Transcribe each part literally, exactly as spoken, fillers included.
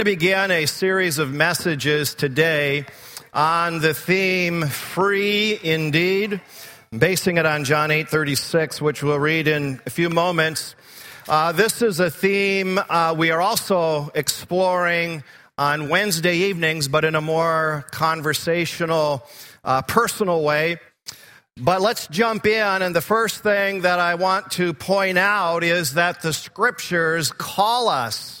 To begin a series of messages today on the theme free indeed, basing it on John eight thirty-six, which we'll read in a few moments. Uh, this is a theme uh, we are also exploring on Wednesday evenings, but in a more conversational, uh, personal way. But let's jump in, and the first thing that I want to point out is that the Scriptures call us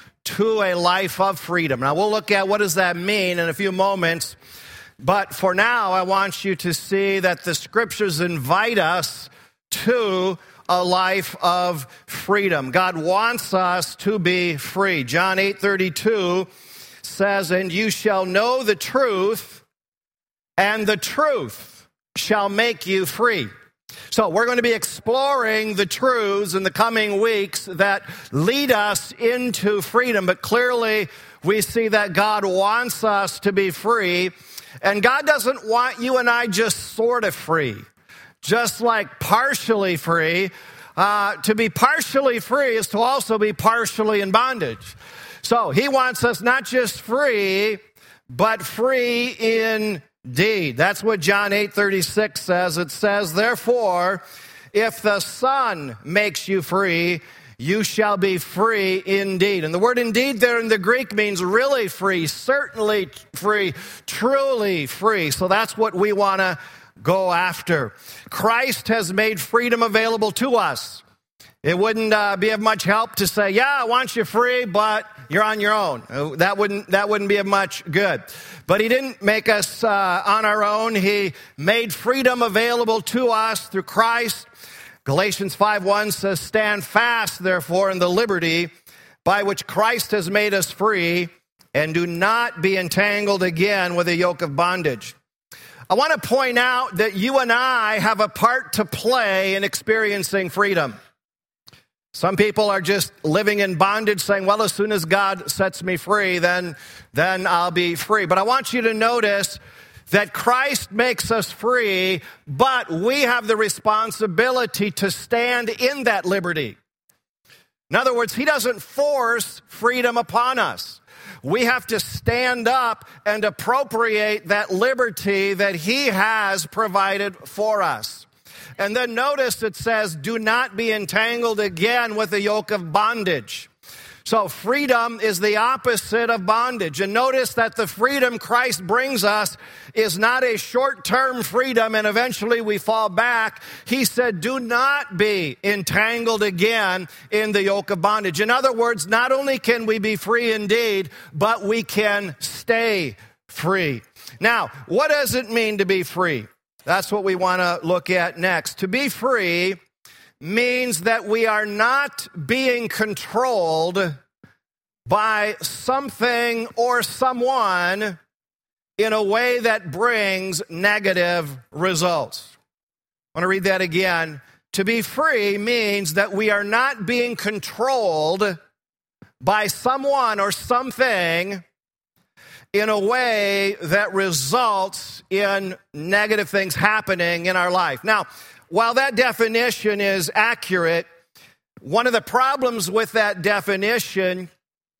to a life of freedom. Now, we'll look at what does that mean in a few moments, but for now, I want you to see that the Scriptures invite us to a life of freedom. God wants us to be free. John eight thirty-two says, "And you shall know the truth, and the truth shall make you free." So we're going to be exploring the truths in the coming weeks that lead us into freedom. But clearly, we see that God wants us to be free. And God doesn't want you and I just sort of free, just like partially free. Uh, to be partially free is to also be partially in bondage. So he wants us not just free, but free in Indeed. That's what John eight thirty-six says. It says, "Therefore, if the Son makes you free, you shall be free indeed." And the word indeed there in the Greek means really free, certainly free, truly free. So that's what we want to go after. Christ has made freedom available to us. It wouldn't uh, be of much help to say, yeah, I want you free, but you're on your own. That wouldn't that wouldn't be of much good. But he didn't make us uh, on our own. He made freedom available to us through Christ. Galatians five one says, "Stand fast, therefore, in the liberty by which Christ has made us free, and do not be entangled again with a yoke of bondage." I want to point out that you and I have a part to play in experiencing freedom. Some people are just living in bondage, saying, well, as soon as God sets me free, then, then I'll be free. But I want you to notice that Christ makes us free, but we have the responsibility to stand in that liberty. In other words, he doesn't force freedom upon us. We have to stand up and appropriate that liberty that he has provided for us. And then notice it says, do not be entangled again with the yoke of bondage. So freedom is the opposite of bondage. And notice that the freedom Christ brings us is not a short-term freedom and eventually we fall back. He said, do not be entangled again in the yoke of bondage. In other words, not only can we be free indeed, but we can stay free. Now, what does it mean to be free? That's what we want to look at next. To be free means that we are not being controlled by something or someone in a way that brings negative results. I want to read that again. To be free means that we are not being controlled by someone or something in a way that results in negative things happening in our life. Now, while that definition is accurate, one of the problems with that definition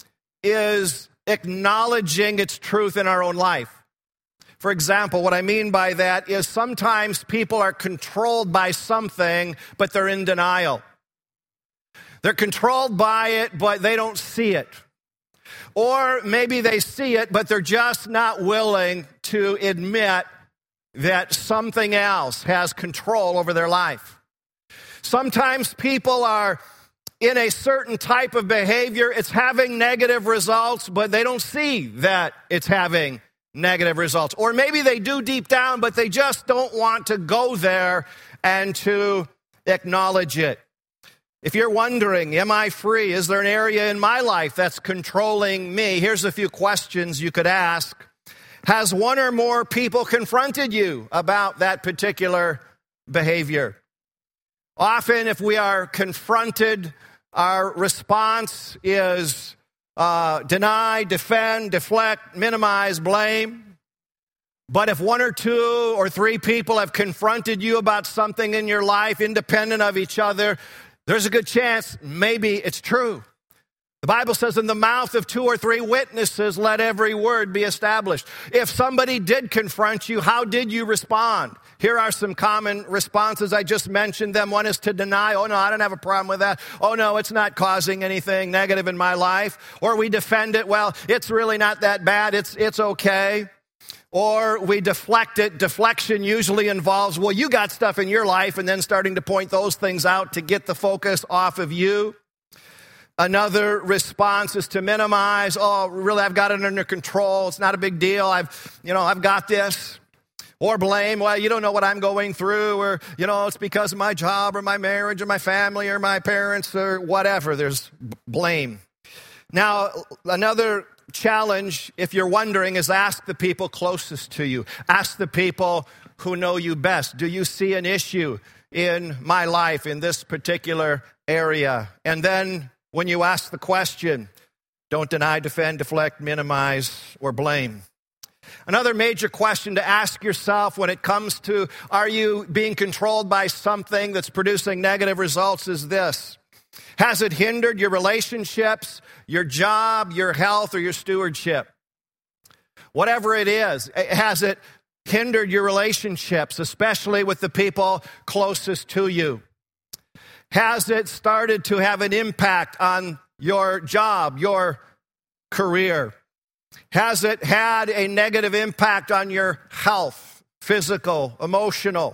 is acknowledging its truth in our own life. For example, what I mean by that is sometimes people are controlled by something, but they're in denial. They're controlled by it, but they don't see it. Or maybe they see it, but they're just not willing to admit that something else has control over their life. Sometimes people are in a certain type of behavior. It's having negative results, but they don't see that it's having negative results. Or maybe they do deep down, but they just don't want to go there and to acknowledge it. If you're wondering, am I free? Is there an area in my life that's controlling me? Here's a few questions you could ask. Has one or more people confronted you about that particular behavior? Often, if we are confronted, our response is uh, deny, defend, deflect, minimize, blame. But if one or two or three people have confronted you about something in your life, independent of each other, there's a good chance maybe it's true. The Bible says, in the mouth of two or three witnesses, let every word be established. If somebody did confront you, how did you respond? Here are some common responses. I just mentioned them. One is to deny. Oh, no, I don't have a problem with that. Oh, no, it's not causing anything negative in my life. Or we defend it. Well, it's really not that bad. It's, it's okay. Or we deflect it. Deflection usually involves, well, you got stuff in your life, and then starting to point those things out to get the focus off of you. Another response is to minimize. Oh, really, I've got it under control. It's not a big deal. I've, you know, I've got this. Or blame. Well, you don't know what I'm going through. Or, you know, it's because of my job or my marriage or my family or my parents or whatever. There's blame. Now, another challenge, if you're wondering, is ask the people closest to you. Ask the people who know you best. Do you see an issue in my life in this particular area? And then when you ask the question, don't deny, defend, deflect, minimize, or blame. Another major question to ask yourself when it comes to, are you being controlled by something that's producing negative results, is this: has it hindered your relationships, your job, your health, or your stewardship? Whatever it is, has it hindered your relationships, especially with the people closest to you? Has it started to have an impact on your job, your career? Has it had a negative impact on your health, physical, emotional?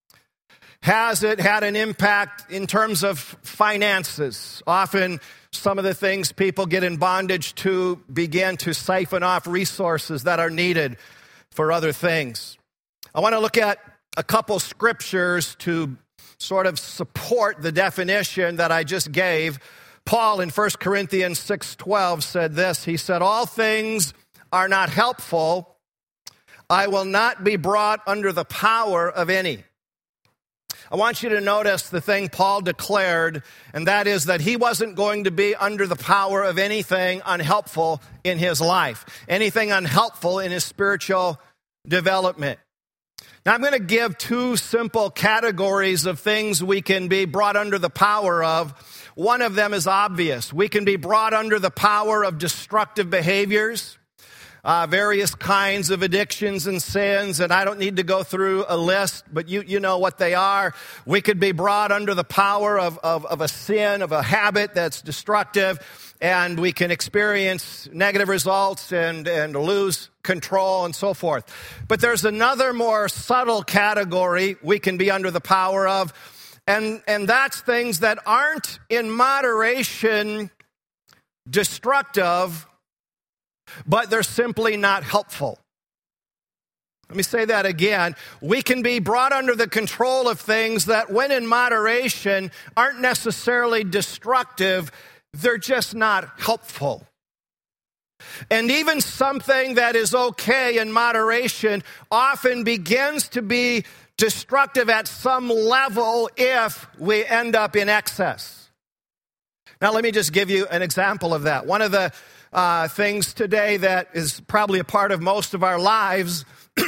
Has it had an impact in terms of finances? Often some of the things people get in bondage to begin to siphon off resources that are needed for other things. I want to look at a couple scriptures to sort of support the definition that I just gave. Paul in First Corinthians six twelve said this. He said, all things are not helpful. I will not be brought under the power of any. I want you to notice the thing Paul declared, and that is that he wasn't going to be under the power of anything unhelpful in his life, anything unhelpful in his spiritual development. Now, I'm going to give two simple categories of things we can be brought under the power of. One of them is obvious. We can be brought under the power of destructive behaviors, uh, various kinds of addictions and sins, and I don't need to go through a list, but you, you know what they are. We could be brought under the power of, of, of a sin, of a habit that's destructive, and we can experience negative results and, and lose control and so forth. But there's another more subtle category we can be under the power of, and, and that's things that aren't in moderation destructive, but they're simply not helpful. Let me say that again. We can be brought under the control of things that, when in moderation, aren't necessarily destructive. They're just not helpful. And even something that is okay in moderation often begins to be destructive at some level if we end up in excess. Now, let me just give you an example of that. One of the uh, things today that is probably a part of most of our lives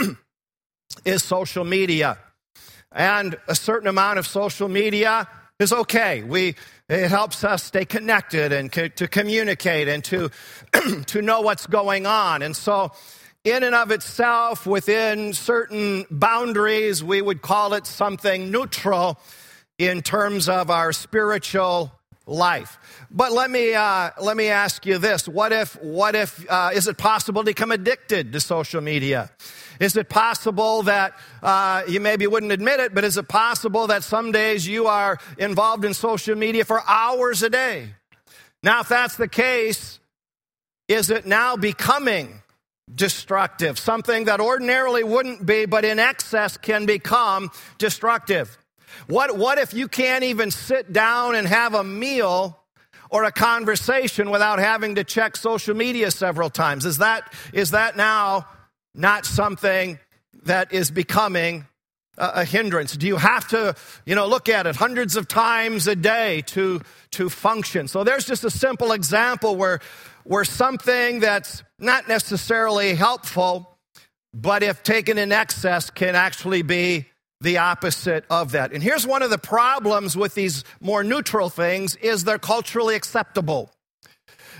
is social media. And a certain amount of social media is okay. We It helps us stay connected and co- to communicate and to, to know what's going on. And so in and of itself, within certain boundaries, we would call it something neutral in terms of our spiritual life. But let me uh, let me ask you this: What if what if uh, is it possible to become addicted to social media? Is it possible that uh, you maybe wouldn't admit it, but is it possible that some days you are involved in social media for hours a day? Now, if that's the case, is it now becoming destructive? Something that ordinarily wouldn't be, but in excess can become destructive. What, what if you can't even sit down and have a meal or a conversation without having to check social media several times? Is that, is that now not something that is becoming a, a hindrance? Do you have to, you know, look at it hundreds of times a day to, to function? So there's just a simple example where, where something that's not necessarily helpful, but if taken in excess, can actually be the opposite of that. And here's one of the problems with these more neutral things is they're culturally acceptable.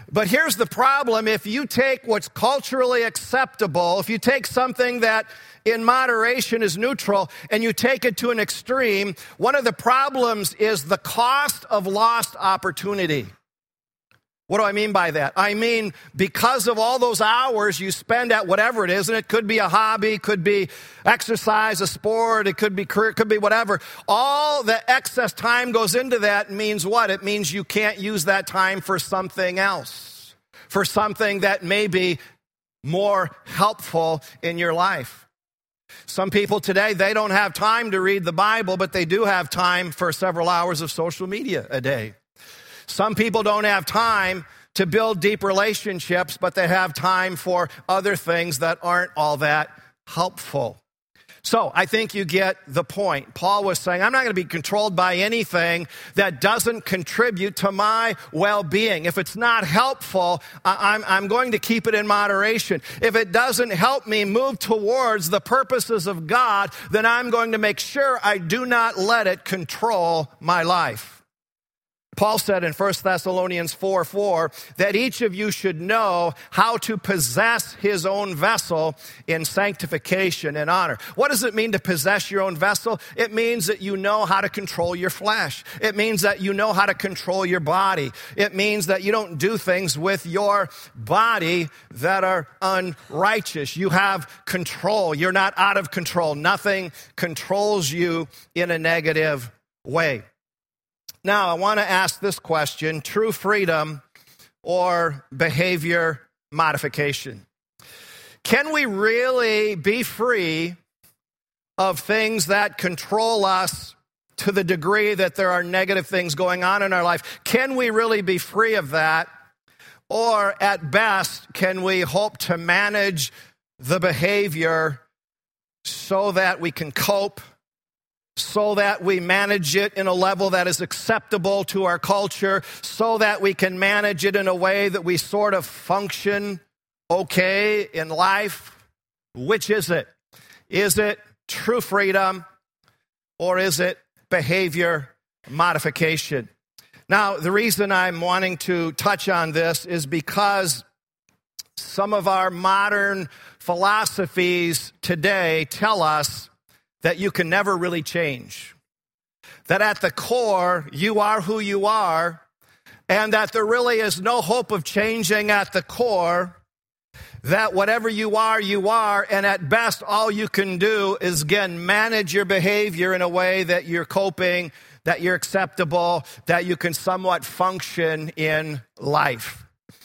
But here's the problem. If you take what's culturally acceptable, if you take something that in moderation is neutral and you take it to an extreme, one of the problems is the cost of lost opportunity. What do I mean by that? I mean, because of all those hours you spend at whatever it is, and it could be a hobby, could be exercise, a sport, it could be career, it could be whatever. All the excess time goes into that means what? It means you can't use that time for something else, for something that may be more helpful in your life. Some people today, they don't have time to read the Bible, but they do have time for several hours of social media a day. Some people don't have time to build deep relationships, but they have time for other things that aren't all that helpful. So I think you get the point. Paul was saying, I'm not going to be controlled by anything that doesn't contribute to my well-being. If it's not helpful, I'm, I'm going to keep it in moderation. If it doesn't help me move towards the purposes of God, then I'm going to make sure I do not let it control my life. Paul said in First Thessalonians four four that each of you should know how to possess his own vessel in sanctification and honor. What does it mean to possess your own vessel? It means that you know how to control your flesh. It means that you know how to control your body. It means that you don't do things with your body that are unrighteous. You have control. You're not out of control. Nothing controls you in a negative way. Now, I want to ask this question: true freedom or behavior modification? Can we really be free of things that control us to the degree that there are negative things going on in our life? Can we really be free of that? Or at best, can we hope to manage the behavior so that we can cope, so that we manage it in a level that is acceptable to our culture, so that we can manage it in a way that we sort of function okay in life? Which is it? Is it true freedom or is it behavior modification? Now, the reason I'm wanting to touch on this is because some of our modern philosophies today tell us that you can never really change. That at the core, you are who you are, and that there really is no hope of changing at the core. That whatever you are, you are, and at best, all you can do is, again, manage your behavior in a way that you're coping, that you're acceptable, that you can somewhat function in life.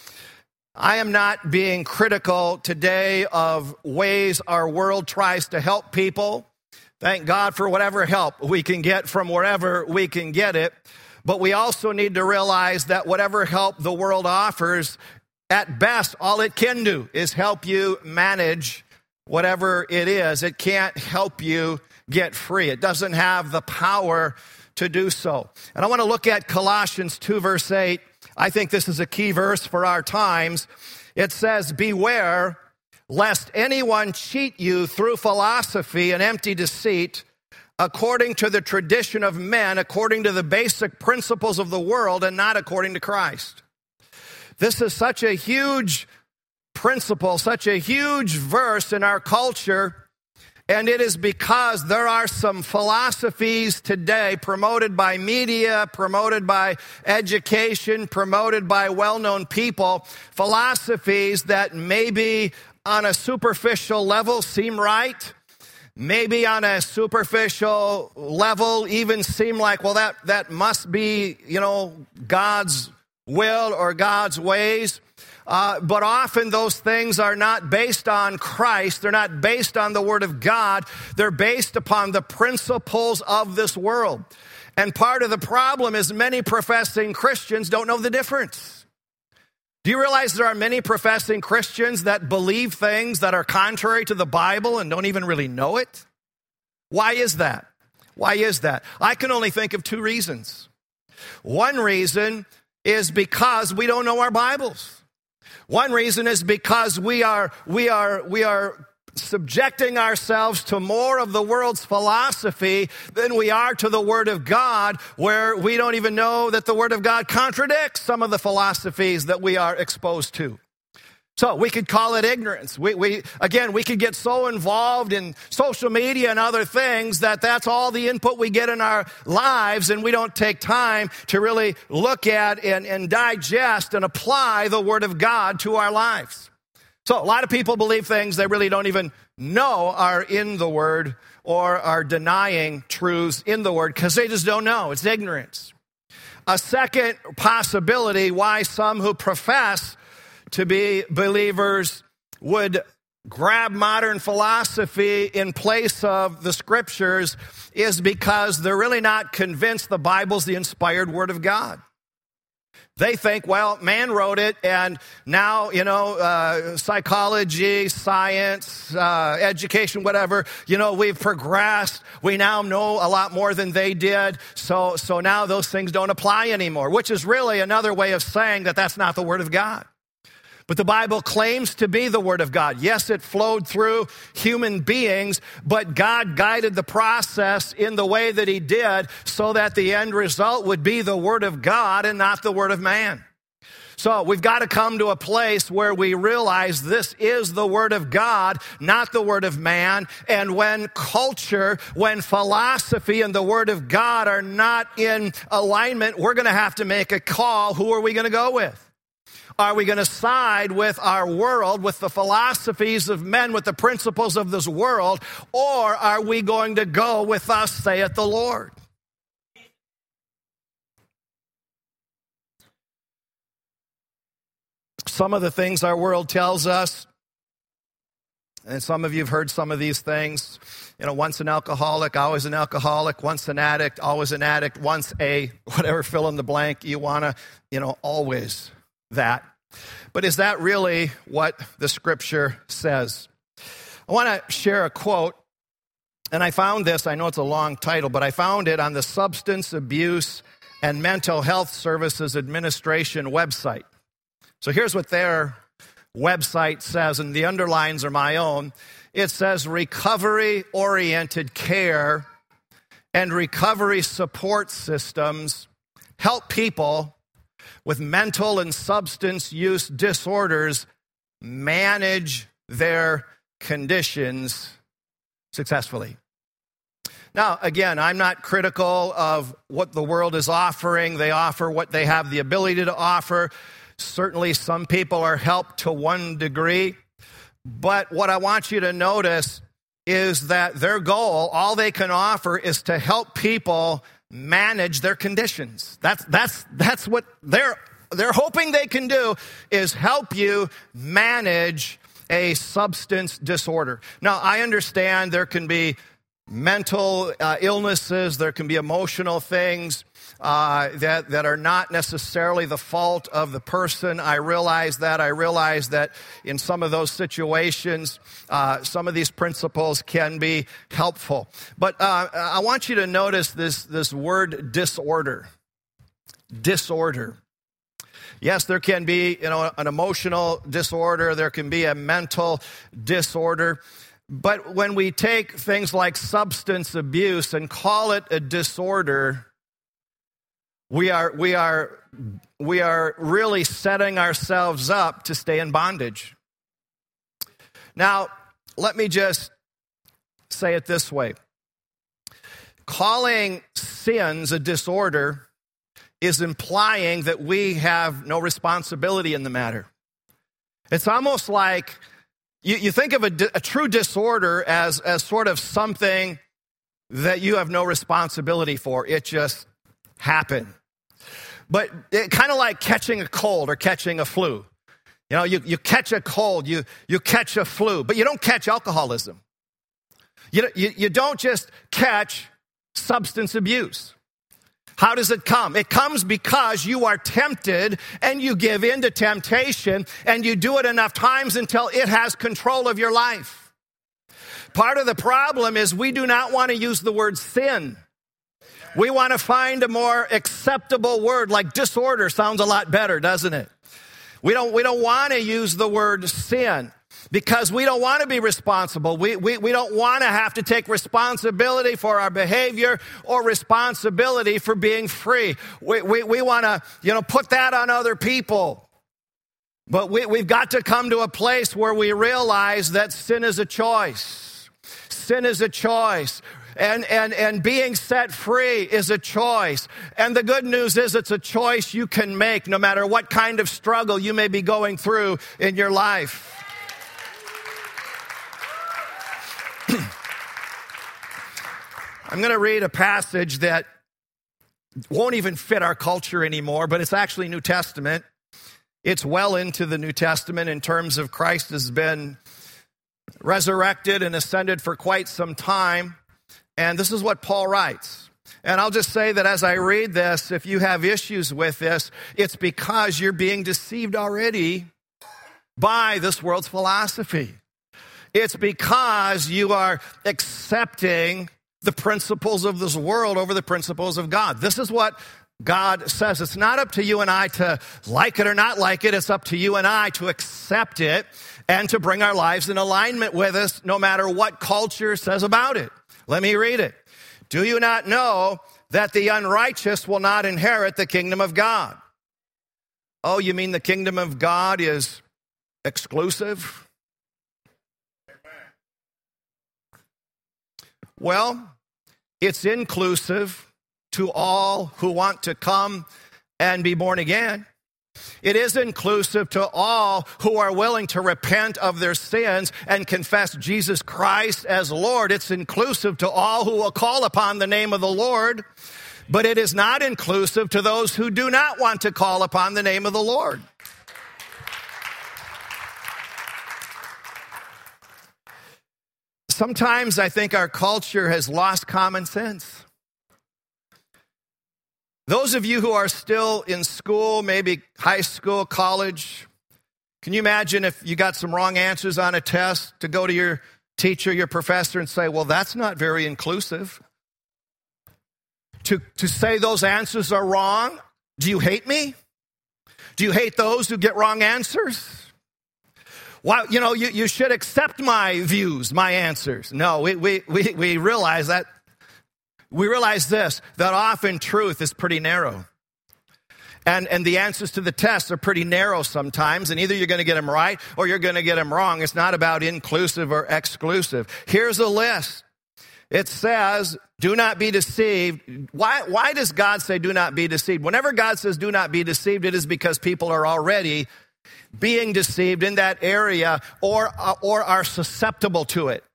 I am not being critical today of ways our world tries to help people. Thank God for whatever help we can get from wherever we can get it. But we also need to realize that whatever help the world offers, at best, all it can do is help you manage whatever it is. It can't help you get free. It doesn't have the power to do so. And I want to look at Colossians two, verse eight. I think this is a key verse for our times. It says, "Beware lest anyone cheat you through philosophy and empty deceit, according to the tradition of men, according to the basic principles of the world, and not according to Christ." This is such a huge principle, such a huge verse in our culture, and it is because there are some philosophies today promoted by media, promoted by education, promoted by well-known people, philosophies that maybe on a superficial level seem right, maybe on a superficial level even seem like, well, that, that must be, you know, God's will or God's ways. Uh, but often those things are not based on Christ. They're not based on the Word of God. They're based upon the principles of this world. And part of the problem is many professing Christians don't know the difference. Do you realize there are many professing Christians that believe things that are contrary to the Bible and don't even really know it? Why is that? Why is that? I can only think of two reasons. One reason is because we don't know our Bibles. One reason is because we are we are we are subjecting ourselves to more of the world's philosophy than we are to the Word of God, where we don't even know that the Word of God contradicts some of the philosophies that we are exposed to. So we could call it ignorance. We, we, again, we could get so involved in social media and other things that that's all the input we get in our lives, and we don't take time to really look at and, and digest and apply the Word of God to our lives. So a lot of people believe things they really don't even know are in the Word, or are denying truths in the Word because they just don't know. It's ignorance. A second possibility why some who profess to be believers would grab modern philosophy in place of the Scriptures is because they're really not convinced the Bible's the inspired Word of God. They think, well, man wrote it, and now, you know, uh, psychology, science, uh, education, whatever, you know, we've progressed. We now know a lot more than they did, so, so now those things don't apply anymore, which is really another way of saying that that's not the Word of God. But the Bible claims to be the Word of God. Yes, it flowed through human beings, but God guided the process in the way that He did so that the end result would be the Word of God and not the Word of man. So we've got to come to a place where we realize this is the Word of God, not the Word of man. And when culture, when philosophy and the Word of God are not in alignment, we're going to have to make a call. Who are we going to go with? Are we going to side with our world, with the philosophies of men, with the principles of this world, or are we going to go with us, saith the Lord? Some of the things our world tells us, and some of you have heard some of these things, you know, once an alcoholic, always an alcoholic, once an addict, always an addict, once a whatever, fill in the blank you want to, you know, always that. But is that really what the Scripture says? I want to share a quote, and I found this, I know it's a long title, but I found it on the Substance Abuse and Mental Health Services Administration website. So here's what their website says, and the underlines are my own. It says recovery-oriented care and recovery support systems help people with mental and substance use disorders manage their conditions successfully. Now, again, I'm not critical of what the world is offering. They offer what they have the ability to offer. Certainly, some people are helped to one degree. But what I want you to notice is that their goal, all they can offer, is to help people manage their conditions. That's that's that's what they're they're hoping they can do, is help you manage a substance disorder. Now, I understand there can be mental uh, illnesses, there can be emotional things uh, that that are not necessarily the fault of the person. I realize that. I realize that in some of those situations, uh, some of these principles can be helpful. But uh, I want you to notice this, this word disorder. Disorder. Yes, there can be, you know, an emotional disorder. There can be a mental disorder. But when we take things like substance abuse and call it a disorder, we are we are we are really setting ourselves up to stay in bondage. Now, let me just say it this way. Calling sins a disorder is implying that we have no responsibility in the matter. It's almost like you, you think of a, a true disorder as, as sort of something that you have no responsibility for. It just happened. But it kind of like catching a cold or catching a flu. You know, you, you catch a cold, you, you catch a flu, but you don't catch alcoholism. You, you, you don't just catch substance abuse. How does it come? It comes because you are tempted and you give in to temptation and you do it enough times until it has control of your life. Part of the problem is we do not want to use the word sin. We want to find a more acceptable word, like disorder sounds a lot better, doesn't it? We don't, we don't want to use the word sin because we don't want to be responsible. We, we, we don't want to have to take responsibility for our behavior or responsibility for being free. We, we, we want to, you know, put that on other people. But we, we've got to come to a place where we realize that sin is a choice. Sin is a choice. And, and, and being set free is a choice. And the good news is it's a choice you can make no matter what kind of struggle you may be going through in your life. I'm going to read a passage that won't even fit our culture anymore, but it's actually New Testament. It's well into the New Testament in terms of Christ has been resurrected and ascended for quite some time. And this is what Paul writes. And I'll just say that as I read this, if you have issues with this, it's because you're being deceived already by this world's philosophy. It's because you are accepting the principles of this world over the principles of God. This is what God says. It's not up to you and I to like it or not like it. It's up to you and I to accept it and to bring our lives in alignment with us no matter what culture says about it. Let me read it. Do you not know that the unrighteous will not inherit the kingdom of God? Oh, you mean the kingdom of God is exclusive? Well, it's inclusive to all who want to come and be born again. It is inclusive to all who are willing to repent of their sins and confess Jesus Christ as Lord. It's inclusive to all who will call upon the name of the Lord, but it is not inclusive to those who do not want to call upon the name of the Lord. Sometimes I think our culture has lost common sense. Those of you who are still in school, maybe high school, college, can you imagine if you got some wrong answers on a test to go to your teacher, your professor, and say, well, that's not very inclusive. To, to say those answers are wrong, do you hate me? Do you hate those who get wrong answers? Well, you know, you, you should accept my views, my answers. No, we, we, we, we realize that. We realize this, that often truth is pretty narrow. And, and the answers to the tests are pretty narrow sometimes, and either you're going to get them right or you're going to get them wrong. It's not about inclusive or exclusive. Here's a list. It says, do not be deceived. Why, why does God say do not be deceived? Whenever God says do not be deceived, it is because people are already being deceived in that area or, or are susceptible to it.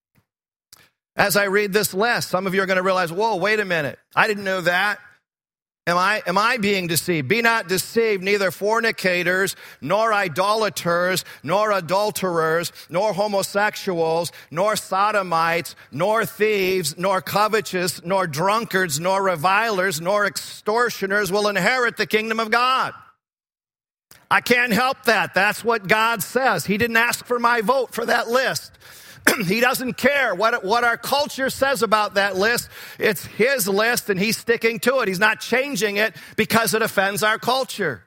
As I read this list, some of you are going to realize, whoa, wait a minute. I didn't know that. Am I, am I being deceived? Be not deceived, neither fornicators, nor idolaters, nor adulterers, nor homosexuals, nor sodomites, nor thieves, nor covetous, nor drunkards, nor revilers, nor extortioners will inherit the kingdom of God. I can't help that. That's what God says. He didn't ask for my vote for that list. He doesn't care what, what our culture says about that list. It's his list, and he's sticking to it. He's not changing it because it offends our culture.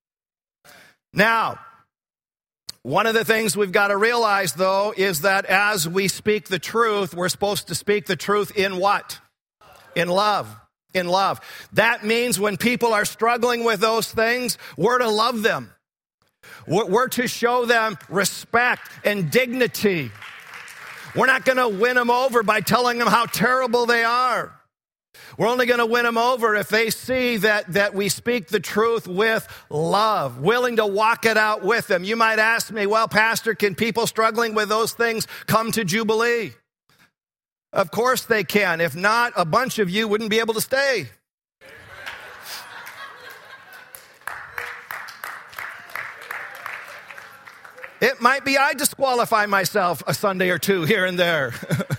Now, one of the things we've got to realize, though, is that as we speak the truth, we're supposed to speak the truth in what? In love. In love. That means when people are struggling with those things, we're to love them. We're to show them respect and dignity. We're not going to win them over by telling them how terrible they are. We're only going to win them over if they see that, that we speak the truth with love, willing to walk it out with them. You might ask me, well, Pastor, can people struggling with those things come to Jubilee? Of course they can. If not, a bunch of you wouldn't be able to stay. It might be I disqualify myself a Sunday or two here and there.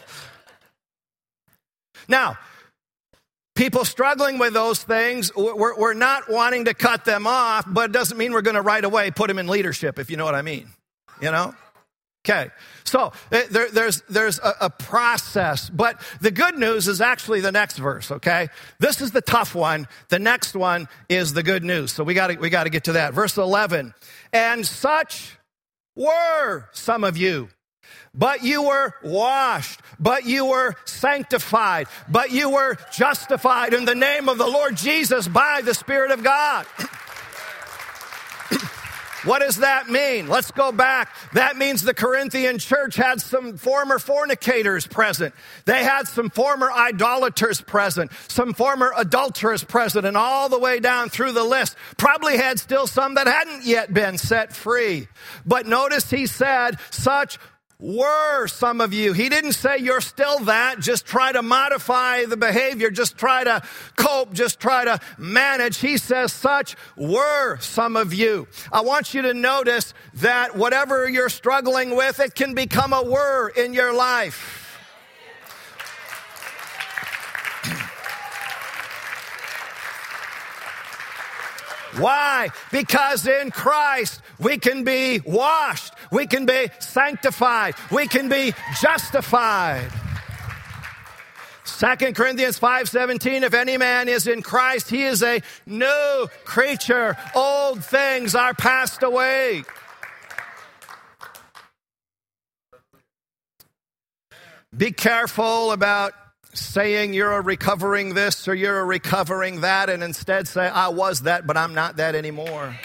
Now, people struggling with those things, we're, we're not wanting to cut them off, but it doesn't mean we're going to right away put them in leadership, if you know what I mean. You know? Okay, so there, there's, there's a, a process, but the good news is actually the next verse, okay? This is the tough one. The next one is the good news. So we gotta, we gotta get to that. Verse eleven, and such were some of you, but you were washed, but you were sanctified, but you were justified in the name of the Lord Jesus by the Spirit of God. What does that mean? Let's go back. That means the Corinthian church had some former fornicators present. They had some former idolaters present, some former adulterers present, and all the way down through the list. Probably had still some that hadn't yet been set free. But notice he said, such were some of you. He didn't say you're still that. Just try to modify the behavior. Just try to cope. Just try to manage. He says such were some of you. I want you to notice that whatever you're struggling with, it can become a were in your life. Why? Because in Christ we can be washed, we can be sanctified, we can be justified. Second Corinthians five seventeen, if any man is in Christ, he is a new creature. Old things are passed away. Be careful about saying you're a recovering this or you're a recovering that, and instead say, I was that, but I'm not that anymore.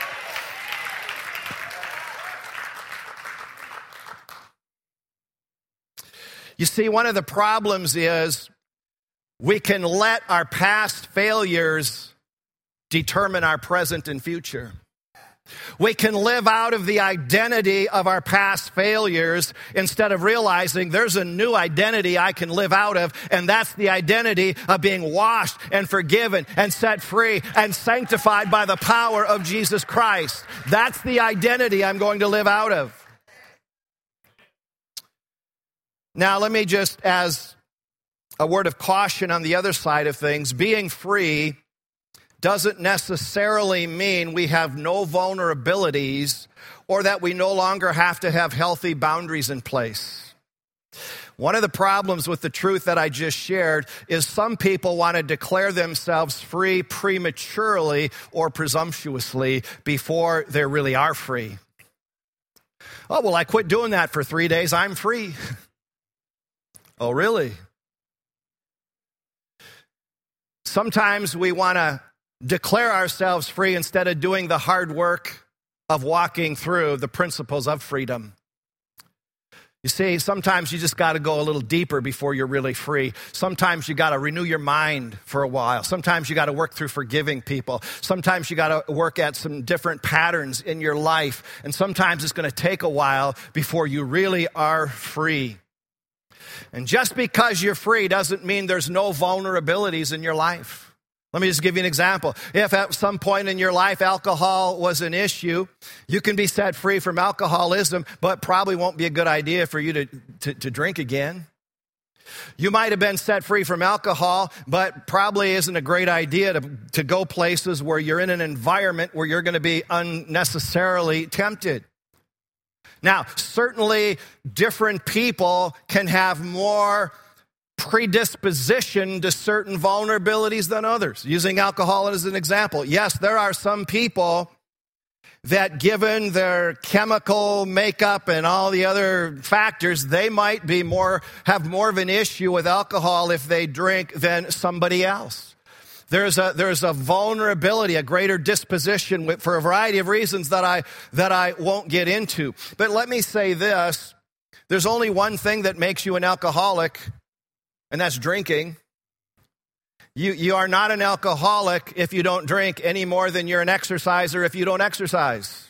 You see, one of the problems is we can let our past failures determine our present and future. We can live out of the identity of our past failures instead of realizing there's a new identity I can live out of, and that's the identity of being washed and forgiven and set free and sanctified by the power of Jesus Christ. That's the identity I'm going to live out of. Now, let me just, as a word of caution on the other side of things, being free doesn't necessarily mean we have no vulnerabilities or that we no longer have to have healthy boundaries in place. One of the problems with the truth that I just shared is some people want to declare themselves free prematurely or presumptuously before they really are free. Oh, well, I quit doing that for three days. I'm free. Oh, really? Sometimes we want to declare ourselves free instead of doing the hard work of walking through the principles of freedom. You see, sometimes you just got to go a little deeper before you're really free. Sometimes you got to renew your mind for a while. Sometimes you got to work through forgiving people. Sometimes you got to work at some different patterns in your life. And sometimes it's going to take a while before you really are free. And just because you're free doesn't mean there's no vulnerabilities in your life. Let me just give you an example. If at some point in your life alcohol was an issue, you can be set free from alcoholism, but probably won't be a good idea for you to, to, to drink again. You might have been set free from alcohol, but probably isn't a great idea to, to go places where you're in an environment where you're going to be unnecessarily tempted. Now, certainly different people can have more predisposition to certain vulnerabilities than others. Using alcohol as an example. Yes, there are some people that, given their chemical makeup and all the other factors, they might be more, have more of an issue with alcohol if they drink than somebody else. There's a, there's a vulnerability, a greater disposition with, for a variety of reasons that I, that I won't get into. But let me say this, there's only one thing that makes you an alcoholic, and that's drinking. You, you are not an alcoholic if you don't drink any more than you're an exerciser if you don't exercise.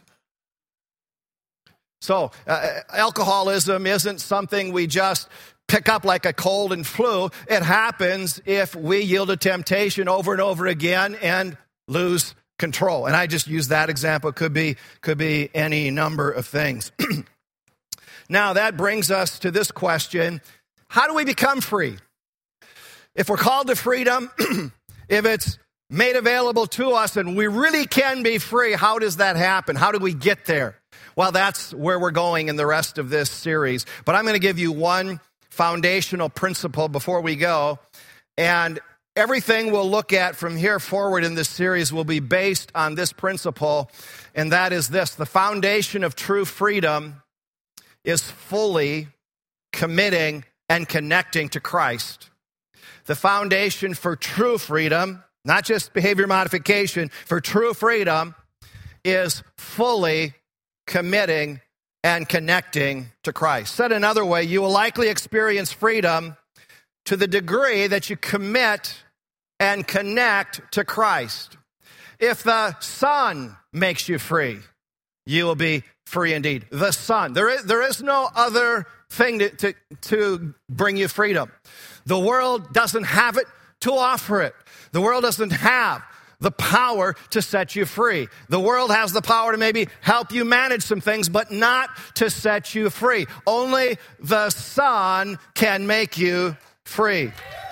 So uh, alcoholism isn't something we just pick up like a cold and flu. It happens if we yield to temptation over and over again and lose control. And I just use that example. Could be, could be any number of things. Now that brings us to this question. How do we become free? If we're called to freedom, if it's made available to us and we really can be free, how does that happen? How do we get there? Well, that's where we're going in the rest of this series. But I'm going to give you one foundational principle before we go. And everything we'll look at from here forward in this series will be based on this principle. And that is this: the foundation of true freedom is fully committing and connecting to Christ. The foundation for true freedom, not just behavior modification, for true freedom is fully committing and connecting to Christ. Said another way, you will likely experience freedom to the degree that you commit and connect to Christ. If the Son makes you free, you will be free indeed. The Son. There is, there is no other thing to, to, to bring you freedom. The world doesn't have it to offer it. The world doesn't have the power to set you free. The world has the power to maybe help you manage some things, but not to set you free. Only the Son can make you free.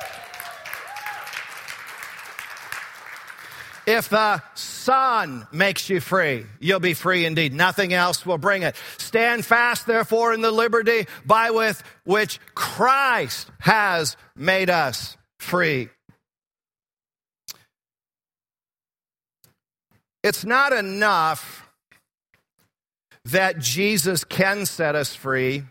If the Son makes you free, you'll be free indeed. Nothing else will bring it. Stand fast, therefore, in the liberty by with which Christ has made us free. It's not enough that Jesus can set us free,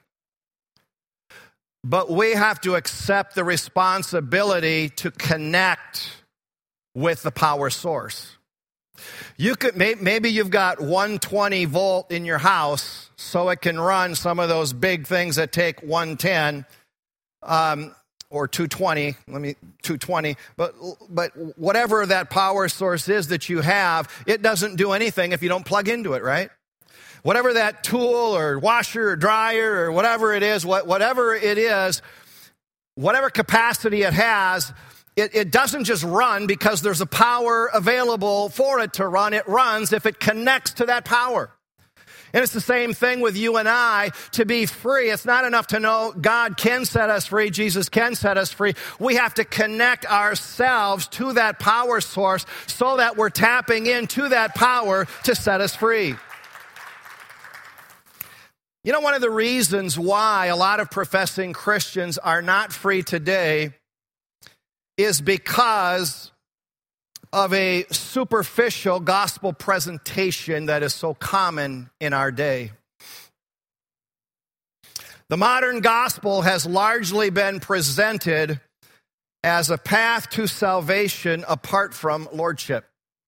but we have to accept the responsibility to connect with the power source. You could maybe you've got one twenty volt in your house, so it can run some of those big things that take one ten um, or two twenty. Let me two twenty. But but whatever that power source is that you have, it doesn't do anything if you don't plug into it, right? Whatever that tool or washer or dryer or whatever it is, whatever it is, whatever capacity it has. It, it doesn't just run because there's a power available for it to run. It runs if it connects to that power. And it's the same thing with you and I. To be free, it's not enough to know God can set us free, Jesus can set us free. We have to connect ourselves to that power source so that we're tapping into that power to set us free. You know, one of the reasons why a lot of professing Christians are not free today is because of a superficial gospel presentation that is so common in our day. The modern gospel has largely been presented as a path to salvation apart from lordship.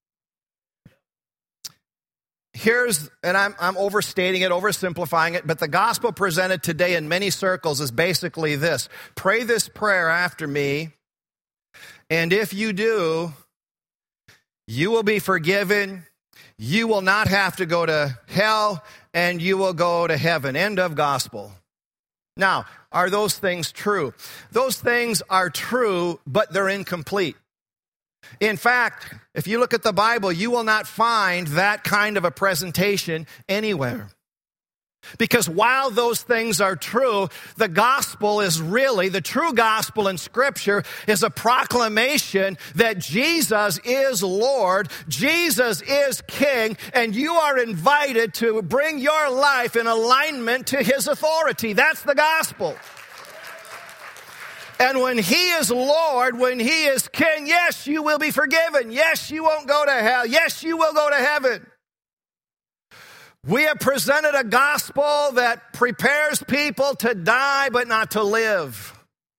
Here's, and I'm, I'm overstating it, oversimplifying it, but the gospel presented today in many circles is basically this: pray this prayer after me, and if you do, you will be forgiven, you will not have to go to hell, and you will go to heaven. End of gospel. Now, are those things true? Those things are true, but they're incomplete. In fact, if you look at the Bible, you will not find that kind of a presentation anywhere. Because while those things are true, the gospel is really, the true gospel in Scripture is a proclamation that Jesus is Lord, Jesus is King, and you are invited to bring your life in alignment to His authority. That's the gospel. And when He is Lord, when He is King, yes, you will be forgiven. Yes, you won't go to hell. Yes, you will go to heaven. We have presented a gospel that prepares people to die but not to live.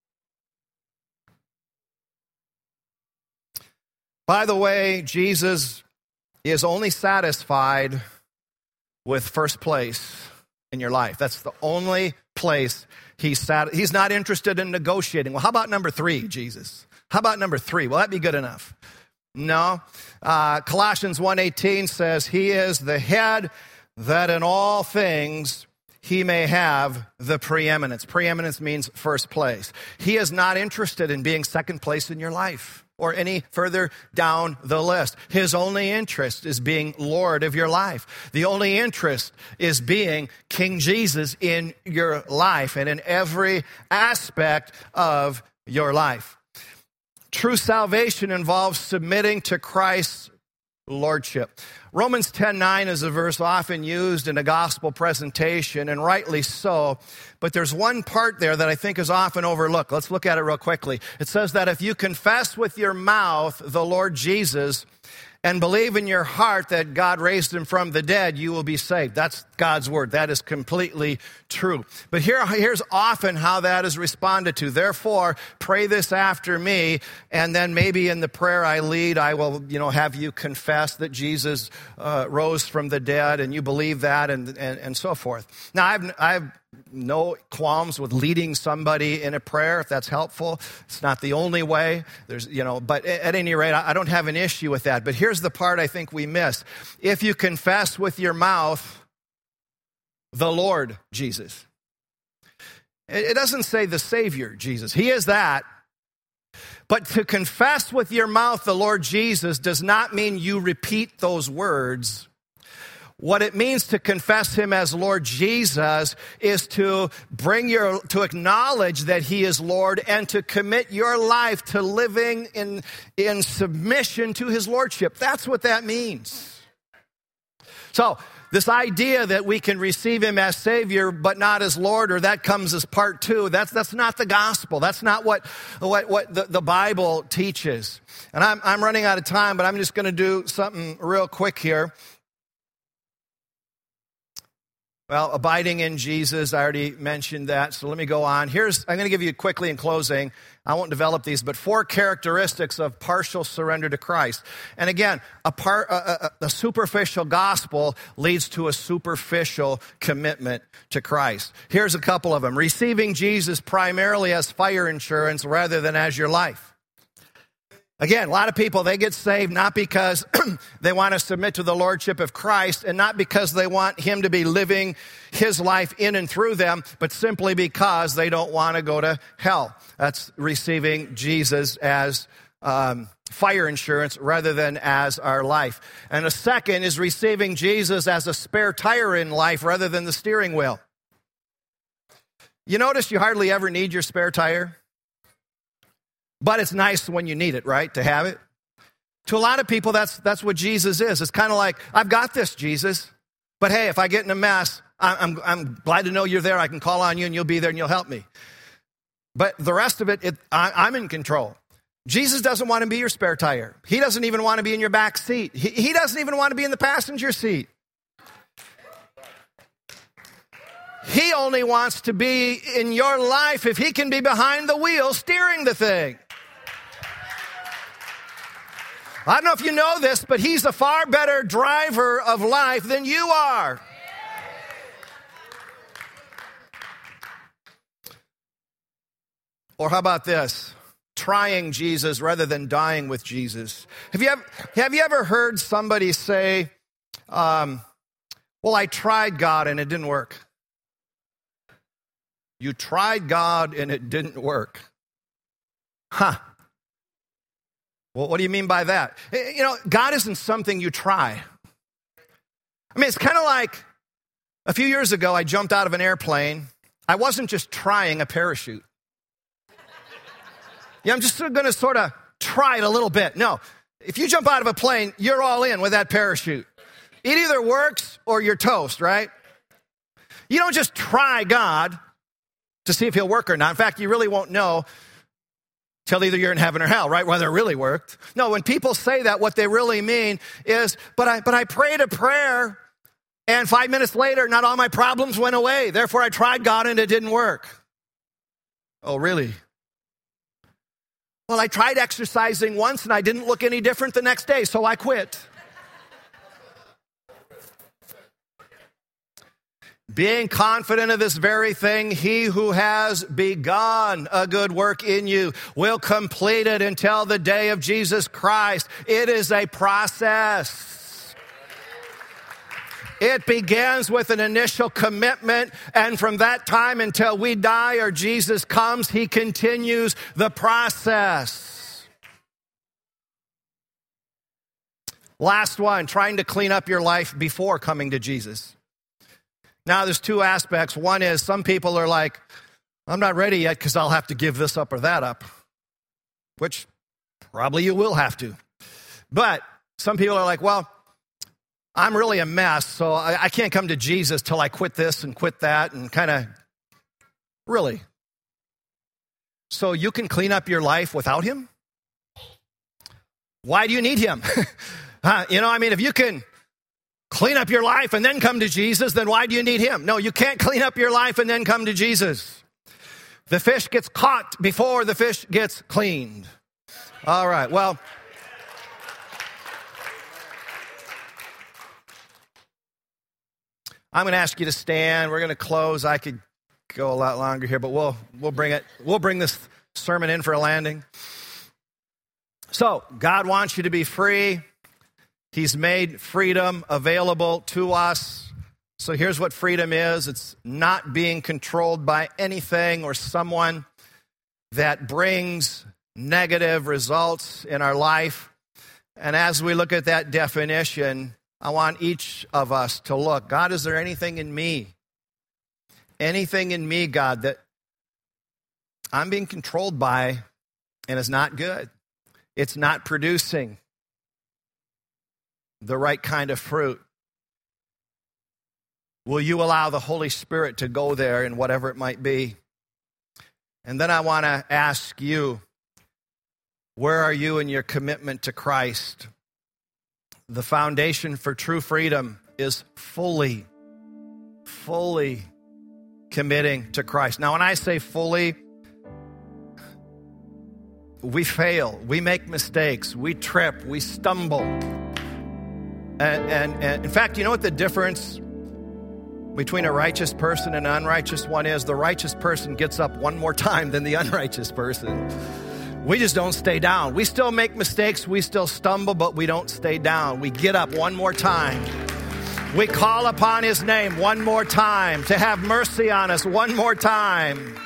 By the way, Jesus is only satisfied with first place in your life. That's the only place he's sat. He's not interested in negotiating. Well, how about number three, Jesus? How about number three? Will that be good enough? No. Uh, Colossians one eighteen says, He is the head, that in all things He may have the preeminence. Preeminence means first place. He is not interested in being second place in your life or any further down the list. His only interest is being Lord of your life. The only interest is being King Jesus in your life and in every aspect of your life. True salvation involves submitting to Christ's lordship. Romans ten nine is a verse often used in a gospel presentation, and rightly so. But there's one part there that I think is often overlooked. Let's look at it real quickly. It says that if you confess with your mouth the Lord Jesus and believe in your heart that God raised him from the dead, you will be saved. That's God's word. That is completely true. But here, here's often how that is responded to. Therefore, pray this after me, and then maybe in the prayer I lead, I will, you know, have you confess that Jesus uh, rose from the dead, and you believe that, and and, and so forth. Now, I've I've no qualms with leading somebody in a prayer if that's helpful. It's not the only way. There's, you know, but at any rate, I don't have an issue with that. But here's the part I think we miss. If you confess with your mouth the Lord Jesus, it doesn't say the Savior Jesus. He is that. But to confess with your mouth the Lord Jesus does not mean you repeat those words. What it means to confess him as Lord Jesus is to bring your, to acknowledge that he is Lord and to commit your life to living in, in submission to his lordship. That's what that means. So, this idea that we can receive him as Savior but not as Lord, or that comes as part two, that's that's not the gospel. That's not what what, what the, the Bible teaches. And I'm, I'm running out of time, but I'm just going to do something real quick here. Well, abiding in Jesus, I already mentioned that, so let me go on. Here's, I'm going to give you quickly in closing, I won't develop these, but four characteristics of partial surrender to Christ. And again, a, part, a, a, a superficial gospel leads to a superficial commitment to Christ. Here's a couple of them. Receiving Jesus primarily as fire insurance rather than as your life. Again, a lot of people, they get saved not because they want to submit to the lordship of Christ and not because they want him to be living his life in and through them, but simply because they don't want to go to hell. That's receiving Jesus as um, fire insurance rather than as our life. And a second is receiving Jesus as a spare tire in life rather than the steering wheel. You notice you hardly ever need your spare tire? But it's nice when you need it, right, to have it? To a lot of people, that's that's what Jesus is. It's kind of like, I've got this, Jesus. But hey, if I get in a mess, I'm, I'm glad to know you're there. I can call on you and you'll be there and you'll help me. But the rest of it, it I, I'm in control. Jesus doesn't want to be your spare tire. He doesn't even want to be in your back seat. He, he doesn't even want to be in the passenger seat. He only wants to be in your life if he can be behind the wheel steering the thing. I don't know if you know this, but he's a far better driver of life than you are. Or how about this? Trying Jesus rather than dying with Jesus. Have you ever, have you ever heard somebody say, um, well, I tried God and it didn't work? You tried God and it didn't work. Huh. Well, what do you mean by that? You know, God isn't something you try. I mean, it's kind of like a few years ago, I jumped out of an airplane. I wasn't just trying a parachute. Yeah, I'm just going to sort of try it a little bit. No, if you jump out of a plane, you're all in with that parachute. It either works or you're toast, right? You don't just try God to see if he'll work or not. In fact, you really won't know till either you're in heaven or hell, right? Whether it really worked. No, when people say that, what they really mean is, but I, but I prayed a prayer and five minutes later, not all my problems went away. Therefore, I tried God and it didn't work. Oh, really? Well, I tried exercising once and I didn't look any different the next day, so I quit. Being confident of this very thing, he who has begun a good work in you will complete it until the day of Jesus Christ. It is a process. It begins with an initial commitment, and from that time until we die or Jesus comes, he continues the process. Last one, trying to clean up your life before coming to Jesus. Now, there's two aspects. One is some people are like, I'm not ready yet because I'll have to give this up or that up, which probably you will have to. But Some people are like, well, I'm really a mess, so I, I can't come to Jesus till I quit this and quit that and kind of, really? So you can clean up your life without him? Why do you need him? uh, you know, I mean, if you can clean up your life and then come to Jesus, then why do you need him? No, you can't clean up your life and then come to Jesus. The fish gets caught before the fish gets cleaned. All right, well, I'm going to ask you to stand. We're going to close. I could go a lot longer here, but we'll we'll bring it. We'll bring this sermon in for a landing. So, God wants you to be free. He's made freedom available to us. So here's what freedom is. It's not being controlled by anything or someone that brings negative results in our life. And as we look at that definition, I want each of us to look. God, is there anything in me? Anything in me, God, that I'm being controlled by and is not good? It's not producing the right kind of fruit. Will you allow the Holy Spirit to go there in whatever it might be? And then I want to ask you, where are you in your commitment to Christ? The foundation for true freedom is fully, fully committing to Christ. Now, when I say fully, we fail, we make mistakes, we trip, we stumble. And, and, and in fact, you know what the difference between a righteous person and an unrighteous one is? The righteous person gets up one more time than the unrighteous person. We just don't stay down. We still make mistakes, we still stumble, but we don't stay down. We get up one more time. We call upon his name one more time to have mercy on us one more time.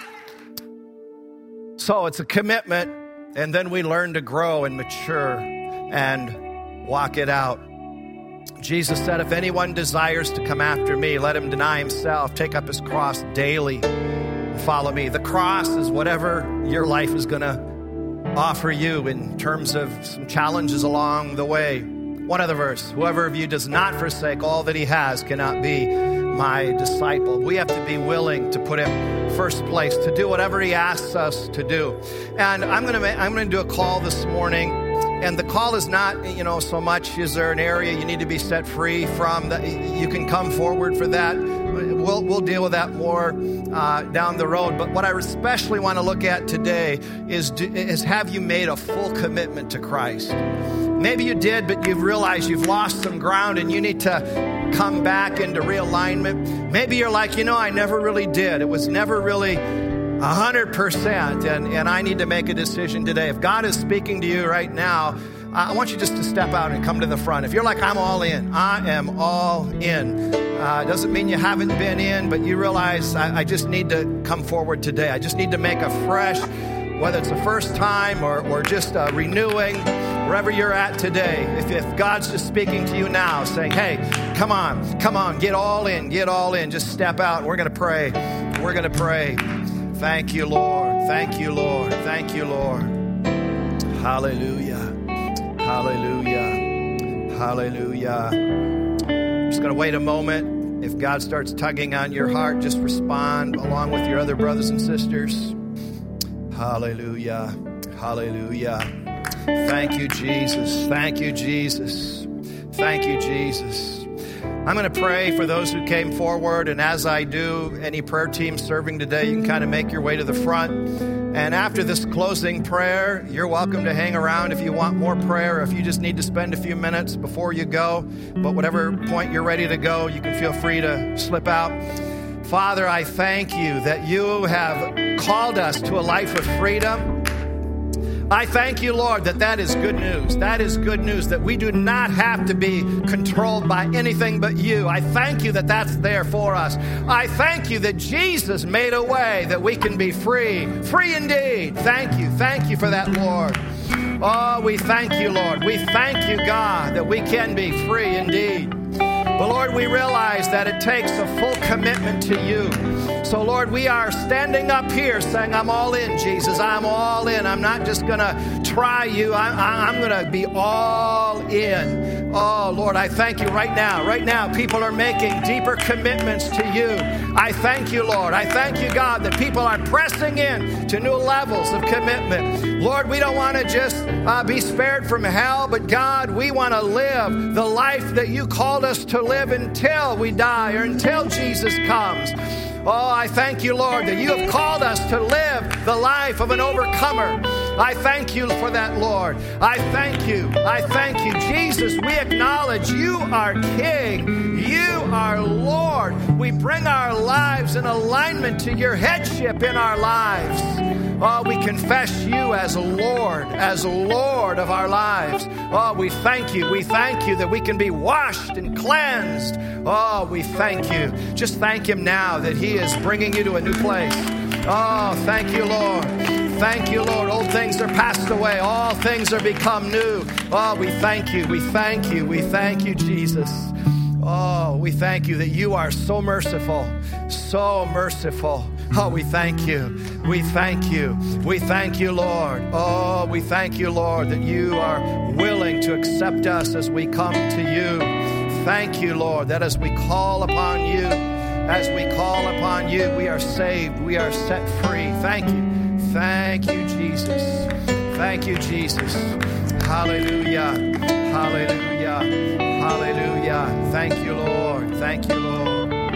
So it's a commitment, and then we learn to grow and mature and walk it out. Jesus said, if anyone desires to come after me, let him deny himself, take up his cross daily, and follow me. The cross is whatever your life is going to offer you in terms of some challenges along the way. One other verse, whoever of you does not forsake all that he has cannot be my disciple. We have to be willing to put him first place, to do whatever he asks us to do. And I'm going to I'm going to do a call this morning. And the call is not, you know, so much, is there an area you need to be set free from? That you can come forward for that. We'll, we'll deal with that more uh, down the road. But what I especially want to look at today is, is have you made a full commitment to Christ? Maybe you did, but you've realized you've lost some ground and you need to come back into realignment. Maybe you're like, you know, I never really did. It was never really A hundred percent, and, and I need to make a decision today. If God is speaking to you right now, I want you just to step out and come to the front. If you're like, I'm all in, I am all in. Uh, doesn't mean you haven't been in, but you realize I, I just need to come forward today. I just need to make a fresh, whether it's the first time or, or just uh, renewing, wherever you're at today. If, if God's just speaking to you now, saying, hey, come on, come on, get all in, get all in. Just step out. We're going to pray. We're going to pray. Thank you, Lord. Thank you, Lord. Thank you, Lord. Hallelujah. Hallelujah. Hallelujah. I'm just going to wait a moment. If God starts tugging on your heart, just respond along with your other brothers and sisters. Hallelujah. Hallelujah. Thank you, Jesus. Thank you, Jesus. Thank you, Jesus. I'm going to pray for those who came forward, and as I do, any prayer team serving today, you can kind of make your way to the front. And after this closing prayer, you're welcome to hang around if you want more prayer, or if you just need to spend a few minutes before you go. But whatever point you're ready to go, you can feel free to slip out. Father, I thank you that you have called us to a life of freedom. I thank you, Lord, that that is good news. That is good news, that we do not have to be controlled by anything but you. I thank you that that's there for us. I thank you that Jesus made a way that we can be free, free indeed. Thank you. Thank you for that, Lord. Oh, we thank you, Lord. We thank you, God, that we can be free indeed. But Lord, we realize that it takes a full commitment to you. So Lord, we are standing up here saying, I'm all in, Jesus. I'm all in. I'm not just going to try you. I, I, I'm going to be all in. Oh, Lord, I thank you right now. Right now, people are making deeper commitments to you. I thank you, Lord. I thank you, God, that people are pressing in to new levels of commitment. Lord, we don't want to just uh, be spared from hell, but God, we want to live the life that you called us to live until we die or until Jesus comes. Oh, I thank you, Lord, that you have called us to live the life of an overcomer. I thank you for that, Lord. I thank you. I thank you. Jesus, we acknowledge you are King. You are Lord. We bring our lives in alignment to your headship in our lives. Oh, we confess you as Lord, as Lord of our lives. Oh, we thank you. We thank you that we can be washed and cleansed. Oh, we thank you. Just thank him now that he is bringing you to a new place. Oh, thank you, Lord. Thank you, Lord. Old things are passed away. All things are become new. Oh, we thank you. We thank you. We thank you, Jesus. Oh, we thank you that you are so merciful, so merciful. Oh, we thank you. We thank you. We thank you, Lord. Oh, we thank you, Lord, that you are willing to accept us as we come to you. Thank you, Lord, that as we call upon you, as we call upon you, we are saved. We are set free. Thank you. Thank you, Jesus. Thank you, Jesus. Hallelujah. Hallelujah. Hallelujah. Thank you, Lord. Thank you, Lord.